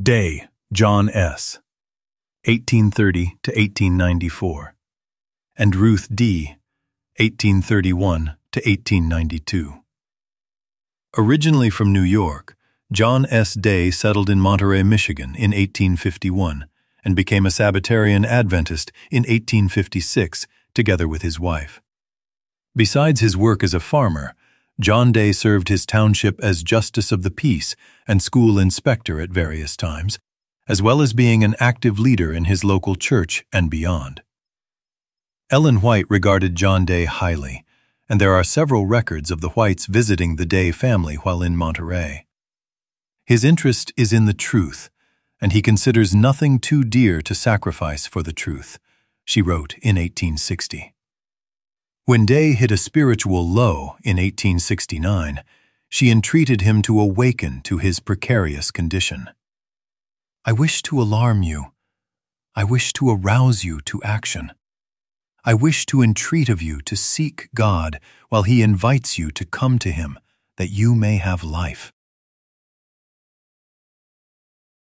Day, John S., 1830 to 1894, and Ruth D., 1831 to 1892. Originally from New York, John S. Day settled in Monterey, Michigan in 1851 and became a Sabbatarian Adventist in 1856 together with his wife. Besides his work as a farmer, John Day served his township as Justice of the Peace and school inspector at various times, as well as being an active leader in his local church and beyond. Ellen White regarded John Day highly, and there are several records of the Whites visiting the Day family while in Monterey. His interest is in the truth, and he considers nothing too dear to sacrifice for the truth, she wrote in 1860. When Day hit a spiritual low in 1869, she entreated him to awaken to his precarious condition. "I wish to alarm you. I wish to arouse you to action. I wish to entreat of you to seek God while He invites you to come to Him, that you may have life.